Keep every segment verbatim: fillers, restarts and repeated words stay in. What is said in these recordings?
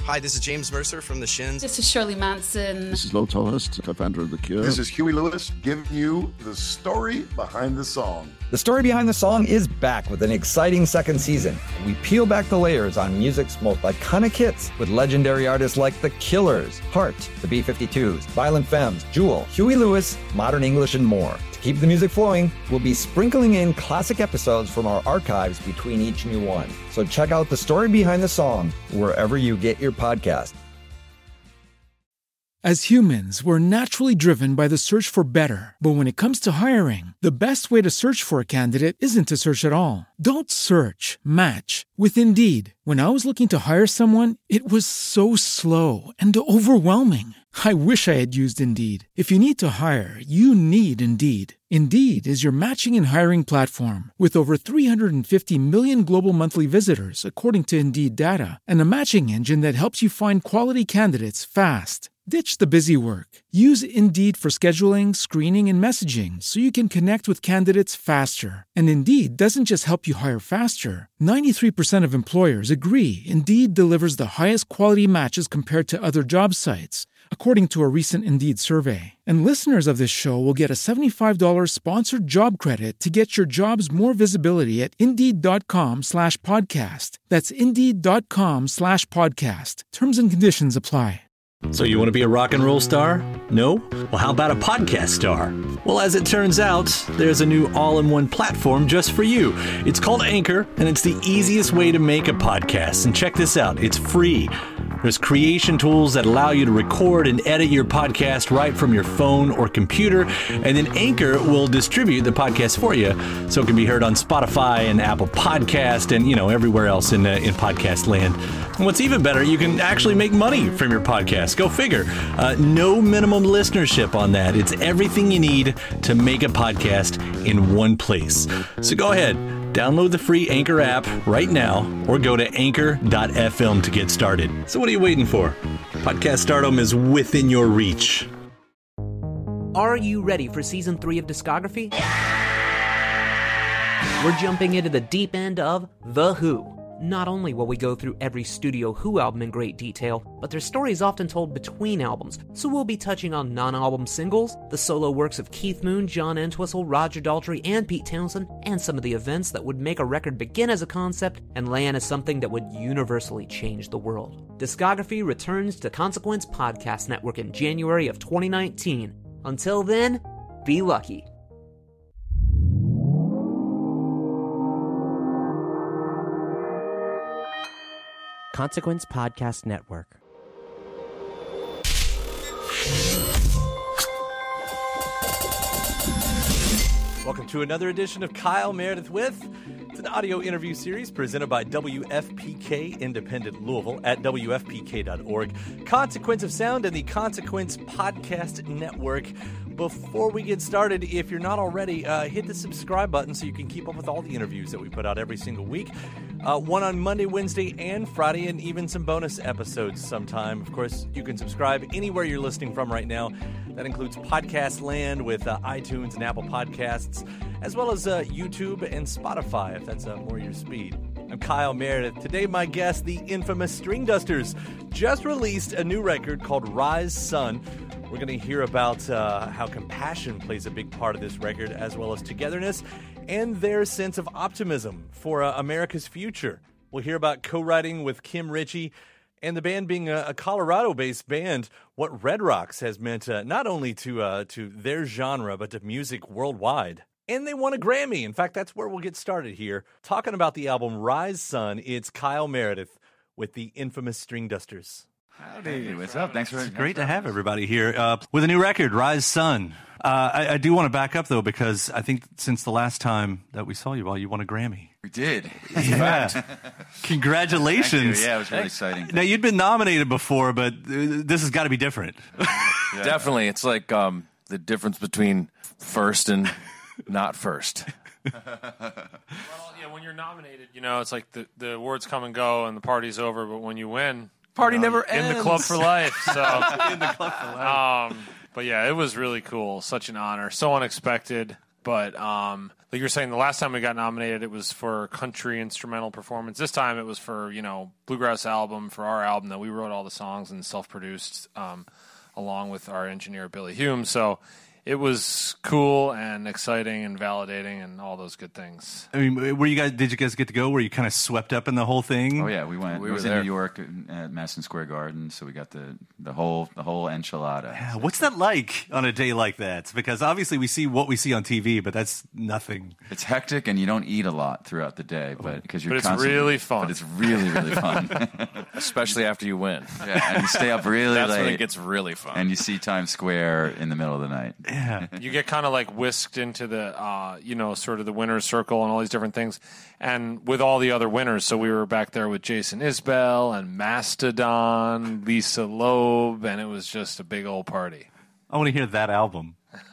Hi, this is James Mercer from The Shins. This is Shirley Manson. This is Lo Tallest, co-founder of The Cure. This is Huey Lewis giving you the story behind the song. The Story Behind the Song is back with an exciting second season. We peel back the layers on music's most iconic hits with legendary artists like The Killers, Heart, the B fifty-twos, Violent Femmes, Jewel, Huey Lewis, Modern English, and more. To keep the music flowing, we'll be sprinkling in classic episodes from our archives between each new one. So check out The Story Behind the Song wherever you get your podcast. As humans, we're naturally driven by the search for better. But when it comes to hiring, the best way to search for a candidate isn't to search at all. Don't search, match with Indeed. When I was looking to hire someone, it was so slow and overwhelming. I wish I had used Indeed. If you need to hire, you need Indeed. Indeed is your matching and hiring platform with over three hundred fifty million global monthly visitors, according to Indeed data, and a matching engine that helps you find quality candidates fast. Ditch the busy work. Use Indeed for scheduling, screening, and messaging so you can connect with candidates faster. And Indeed doesn't just help you hire faster. ninety-three percent of employers agree Indeed delivers the highest quality matches compared to other job sites, according to a recent Indeed survey. And listeners of this show will get a seventy-five dollars sponsored job credit to get your jobs more visibility at Indeed.com slash podcast. That's Indeed.com slash podcast. Terms and conditions apply. So you want to be a rock and roll star? No? Well, how about a podcast star? Well, as it turns out, there's a new all-in-one platform just for you. It's called Anchor, and it's the easiest way to make a podcast. And check this out, it's free. There's creation tools that allow you to record and edit your podcast right from your phone or computer, and then Anchor will distribute the podcast for you so it can be heard on Spotify and Apple Podcast and, you know, everywhere else in, uh, in podcast land. And what's even better, you can actually make money from your podcast. Go figure. Uh, no minimum listenership on that. It's everything you need to make a podcast in one place. So go ahead. Download the free Anchor app right now or go to anchor dot f m to get started. So what are you waiting for? Podcast stardom is within your reach. Are you ready for season three of Discography? We're jumping into the deep end of The Who. Not only will we go through every Studio Who album in great detail, but their story is often told between albums, so we'll be touching on non-album singles, the solo works of Keith Moon, John Entwistle, Roger Daltrey, and Pete Townsend, and some of the events that would make a record begin as a concept and land as something that would universally change the world. Discography returns to Consequence Podcast Network in January of twenty nineteen. Until then, be lucky. Consequence Podcast Network. Welcome to another edition of Kyle Meredith With. It's an audio interview series presented by W F P K Independent Louisville at W F P K dot org, Consequence of Sound, and the Consequence Podcast Network. Before we get started, if you're not already, uh, hit the subscribe button so you can keep up with all the interviews that we put out every single week. Uh, one on Monday, Wednesday, and Friday, and even some bonus episodes sometime. Of course, you can subscribe anywhere you're listening from right now. That includes Podcast Land with uh, iTunes and Apple Podcasts, as well as uh, YouTube and Spotify, if that's uh, more your speed. I'm Kyle Meredith. Today, my guest, the infamous Stringdusters, just released a new record called Rise Sun. We're going to hear about uh, how compassion plays a big part of this record, as well as togetherness and their sense of optimism for uh, America's future. We'll hear about co-writing with Kim Ritchie and the band being a, a Colorado-based band, what Red Rocks has meant uh, not only to uh, to their genre, but to music worldwide. And they won a Grammy. In fact, that's where we'll get started here. Talking about the album Rise Sun, it's Kyle Meredith with the infamous Stringdusters. Howdy, what's up? Thanks for It's great to have everybody here uh, with a new record, Rise Sun. Uh, I, I do want to back up, though, because I think since the last time that we saw you all, you won a Grammy. We did. Yeah. Congratulations. Yeah, it was really exciting. Now, you'd been nominated before, but uh, this has got to be different. Yeah. Definitely. It's like um, the difference between first and not first. Well, yeah, when you're nominated, you know, it's like the, the awards come and go and the party's over, but when you win, Party you know, never ends. In the club for life. So, in the club for life. Um, but yeah, it was really cool. Such an honor. So unexpected. But um, like you were saying, the last time we got nominated, it was for country instrumental performance. This time it was for, you know, bluegrass album, for our album that we wrote all the songs and self-produced um, along with our engineer, Billy Hume. So it was cool and exciting and validating and all those good things. I mean, were you guys? Did you guys get to go? Were you kind of swept up in the whole thing? Oh yeah, we went. We it was were in there. New York at Madison Square Garden, so we got the the whole the whole enchilada. Yeah, what's that like on a day like that? Because obviously we see what we see on T V, but that's nothing. It's hectic, and you don't eat a lot throughout the day, but because you're But it's constantly- really fun. But it's really really fun, Especially after you win. yeah, and you stay up really That's late, when it gets really fun. and you see Times Square in the middle of the night. Yeah. You get kind of like whisked into the, uh, you know, sort of the winner's circle and all these different things. And with all the other winners, so we were back there with Jason Isbell and Mastodon, Lisa Loeb, and it was just a big old party. I want to hear that album.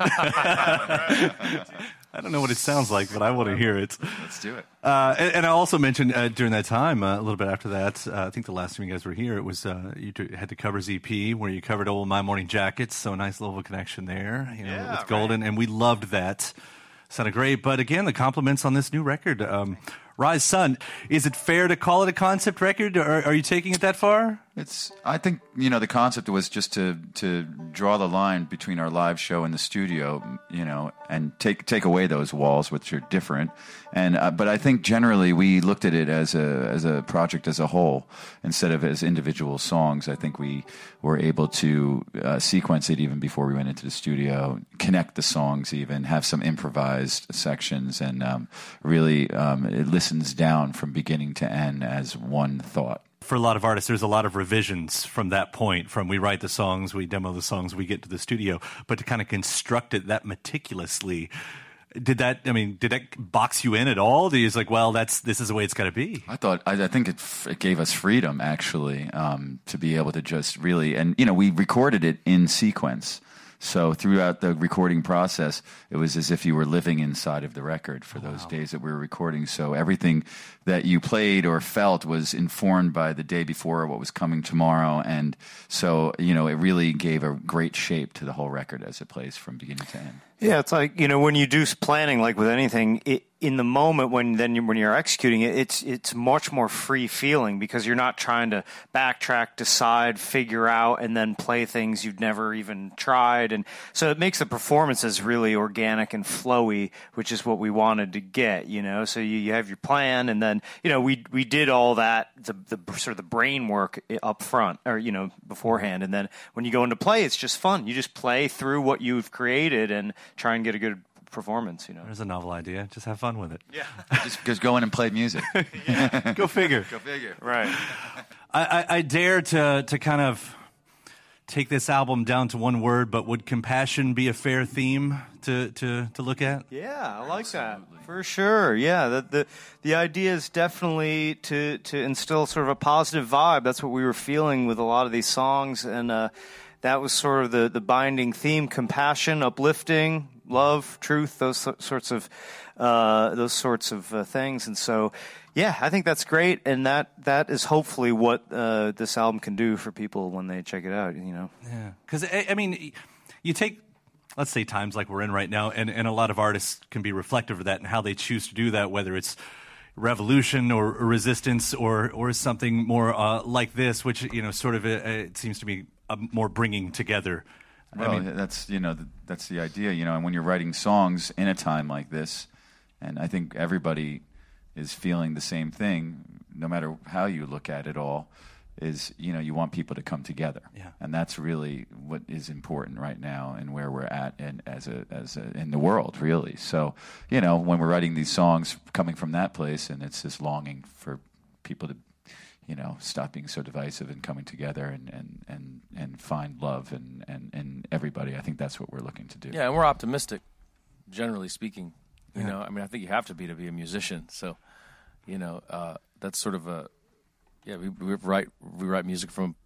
I don't know what it sounds like, but I want to hear it. Let's do it. Uh, and, and I also mentioned uh, during that time, uh, a little bit after that, uh, I think the last time you guys were here, it was uh, you t- had the covers E P where you covered old My Morning Jackets, so a nice little connection there, you know, Yeah, with Golden, and we loved that. Sounded great. But again, the compliments on this new record, um, Rise Sun. Is it fair to call it a concept record, or are you taking it that far? It's. I think you know the concept was just to to draw the line between our live show and the studio, you know, and take take away those walls, which are different. And uh, but I think generally we looked at it as a as a project as a whole instead of as individual songs. I think we were able to uh, sequence it even before we went into the studio, connect the songs, even have some improvised sections, and um, really um, it listens down from beginning to end as one thought. For a lot of artists, there's a lot of revisions from that point, from we write the songs, we demo the songs, we get to the studio, but to kind of construct it that meticulously, did that, I mean, did that box you in at all? Do you just like, well, that's, this is the way it's got to be? I thought, I, I think it, it gave us freedom, actually, um, to be able to just really, and, you know, we recorded it in sequence. So throughout the recording process, it was as if you were living inside of the record for those wow. days that we were recording. So everything that you played or felt was informed by the day before, what was coming tomorrow. And so, you know, it really gave a great shape to the whole record as it plays from beginning to end. Yeah, it's like, you know, when you do planning, like with anything, it, in the moment when then you, when you're executing it, it's it's much more free feeling because you're not trying to backtrack, decide, figure out, and then play things you've never even tried, and so it makes the performances really organic and flowy, which is what we wanted to get, you know. So you, you have your plan, and then you know we we did all that the the sort of the brain work up front, or you know beforehand, and then when you go into play, it's just fun. You just play through what you've created and try and get a good performance, you know. There's a novel idea. Just have fun with it. Yeah. just, just go in and play music. Yeah. Go figure. Go figure. Right. I, I, I dare to to kind of take this album down to one word, but would compassion be a fair theme to, to, to look at? Yeah, I like Absolutely. that. For sure. Yeah. The, the the idea is definitely to, to instill sort of a positive vibe. That's what we were feeling with a lot of these songs, and uh, that was sort of the, the binding theme: compassion, uplifting, love, truth, those so, sorts of uh, those sorts of uh, things. And so, yeah, I think that's great, and that that is hopefully what uh, this album can do for people when they check it out. You know, yeah, because I, I mean, you take, let's say, times like we're in right now, and, and a lot of artists can be reflective of that and how they choose to do that, whether it's revolution or resistance or or something more uh, like this, which you know, sort of, uh, it seems to be a more bringing together. Well, I mean, that's you know the, that's the idea, you know. And when you're writing songs in a time like this, and I think everybody is feeling the same thing, no matter how you look at it all, is you know you want people to come together, yeah. And that's really what is important right now, and where we're at, and as a as a in the world, really. So you know when we're writing these songs, coming from that place, and it's this longing for people to, you know, stop being so divisive and coming together and, and, and, and find love and, and, and everybody. I think that's what we're looking to do. Yeah, and we're optimistic, generally speaking. You Yeah. know, I mean, I think you have to be to be a musician. So, you know, uh, that's sort of a, yeah, we, we write we write music from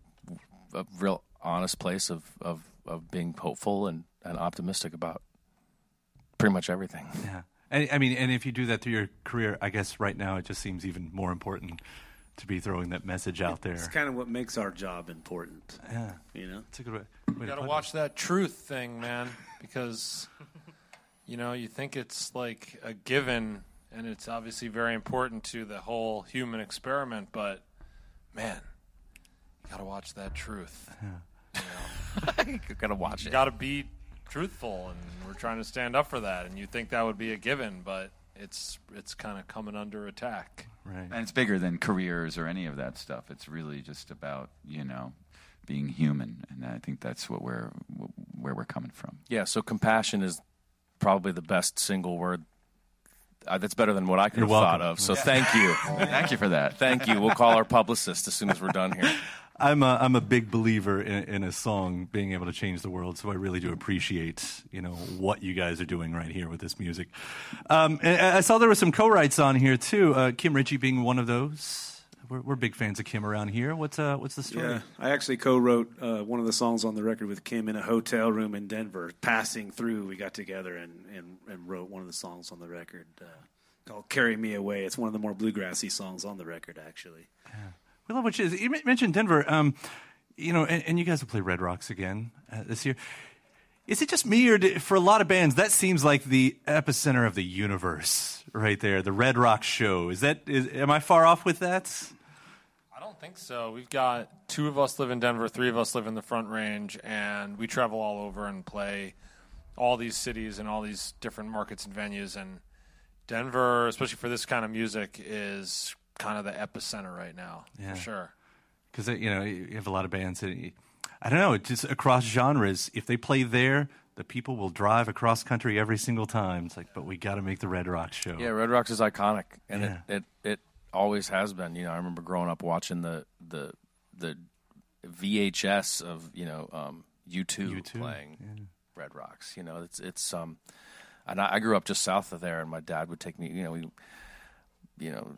a real honest place of, of, of being hopeful and, and optimistic about pretty much everything. Yeah. And, I mean, and if you do that through your career, I guess right now it just seems even more important to be throwing that message out there. It's kind of what makes our job important. Yeah. You know? It's a good way. You got to watch that truth thing, man, because you know, you think it's like a given, and it's obviously very important to the whole human experiment, but man, you gotta watch that truth. Yeah. You know? You gotta watch you it. You gotta be truthful, and we're trying to stand up for that, and you think that would be a given, but it's it's kind of coming under attack. Right. And it's bigger than careers or any of that stuff. It's really just about, you know, being human, and I think that's what we're where we're coming from. Yeah, so compassion is probably the best single word. Uh, that's better than what I could You're have welcome. thought of. So thank you, Thank you for that. thank you. We'll call our publicist as soon as we're done here. I'm a, I'm a big believer in, in a song being able to change the world, so I really do appreciate, you know, what you guys are doing right here with this music. Um, and I saw there were some co-writes on here too. Uh, Kim Ritchie being one of those. We're, we're big fans of Kim around here. What's uh, what's the story? Yeah, I actually co-wrote uh, one of the songs on the record with Kim in a hotel room in Denver. Passing through, we got together and, and, and wrote one of the songs on the record uh, called "Carry Me Away." It's one of the more bluegrassy songs on the record, actually. Yeah. We love what you, you mentioned Denver. Um, you know, and, and you guys will play Red Rocks again uh, this year. Is it just me, or do, for a lot of bands, that seems like the epicenter of the universe right there, the Red Rocks show? Is that? Is, am I far off with that? I don't think so. We've got two of us live in Denver, three of us live in the Front Range, and we travel all over and play all these cities and all these different markets and venues. And Denver, especially for this kind of music, is kind of the epicenter right now, Yeah. for sure. Because, you know, you have a lot of bands that, I don't know, just across genres, if they play there, the people will drive across country every single time. It's like, but we got to make the Red Rocks show. Yeah, Red Rocks is iconic, and Yeah. it, it it always has been. You know, I remember growing up watching the the the V H S of you know um, U two, U two, playing yeah. Red Rocks. You know, it's it's um, and I, I grew up just south of there, and my dad would take me. You know, we, you know,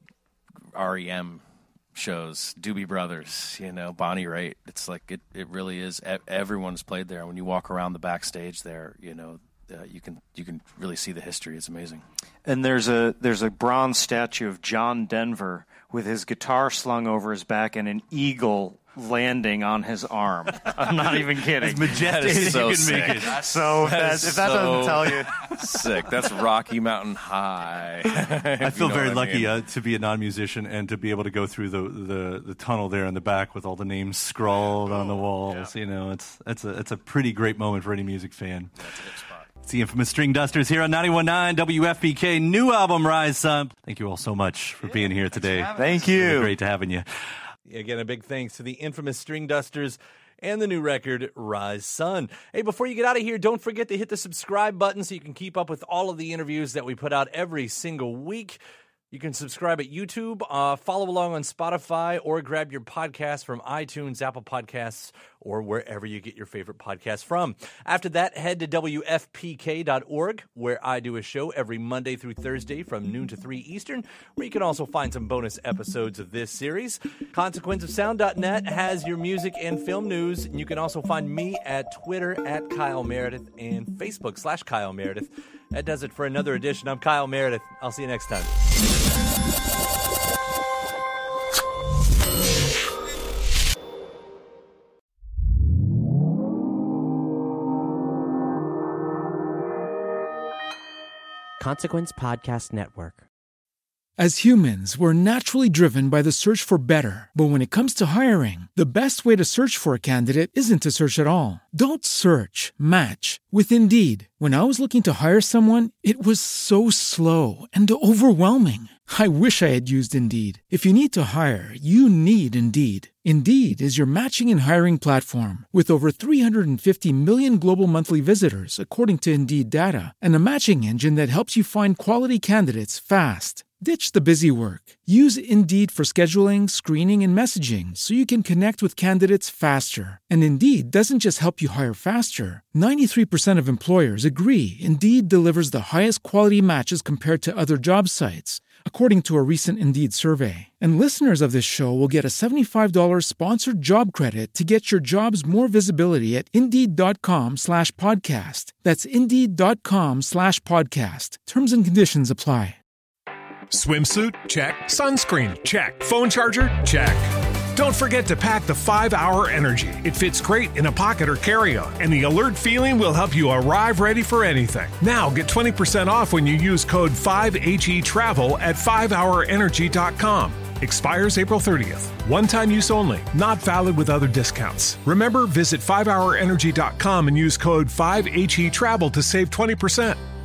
R E M shows, Doobie Brothers, you know, Bonnie Raitt. It's like it, it really is. Everyone's played there. When you walk around the backstage there, you know, uh, you can you can really see the history. It's amazing. And there's a there's a bronze statue of John Denver with his guitar slung over his back and an eagle landing on his arm. I'm not even kidding. As majestic That is as so you can sick. make it. That's so That that, is if that so doesn't tell you. Sick. That's Rocky Mountain High. I feel very lucky uh, to be a non-musician and to be able to go through the, the, the tunnel there in the back with all the names scrawled on the walls. Yeah. You know, it's it's a it's a pretty great moment for any music fan. That's a good spot. It's the infamous String Dusters here on ninety-one point nine W F P K. New album, Rise Son. Thank you all so much for being here today. Thank you. It's great to having you. Again, a big thanks to the infamous String Dusters and the new record, Rise Son. Hey, before you get out of here, don't forget to hit the subscribe button so you can keep up with all of the interviews that we put out every single week. You can subscribe at YouTube, uh, follow along on Spotify, or grab your podcast from iTunes, Apple Podcasts, or wherever you get your favorite podcasts from. After that, head to W F P K dot org, where I do a show every Monday through Thursday from noon to three Eastern, where you can also find some bonus episodes of this series. consequence of sound dot net has your music and film news, and you can also find me at Twitter at Kyle Meredith and Facebook slash Kyle Meredith. That does it for another edition. I'm Kyle Meredith. I'll see you next time. Consequence Podcast Network. As humans, we're naturally driven by the search for better. But when it comes to hiring, the best way to search for a candidate isn't to search at all. Don't search, match with Indeed. When I was looking to hire someone, it was so slow and overwhelming. I wish I had used Indeed. If you need to hire, you need Indeed. Indeed is your matching and hiring platform with over three hundred fifty million global monthly visitors, according to Indeed data, and a matching engine that helps you find quality candidates fast. Ditch the busy work. Use Indeed for scheduling, screening, and messaging so you can connect with candidates faster. And Indeed doesn't just help you hire faster. ninety-three percent of employers agree Indeed delivers the highest quality matches compared to other job sites, according to a recent Indeed survey. And listeners of this show will get a seventy-five dollars sponsored job credit to get your jobs more visibility at Indeed.com slash podcast. That's Indeed.com slash podcast. Terms and conditions apply. Swimsuit? Check. Sunscreen? Check. Phone charger? Check. Don't forget to pack the five hour Energy. It fits great in a pocket or carry-on, and the alert feeling will help you arrive ready for anything. Now get twenty percent off when you use code five H E travel at five hour energy dot com. Expires April thirtieth. One-time use only. Not valid with other discounts. Remember, visit five hour energy dot com and use code five H E travel to save twenty percent.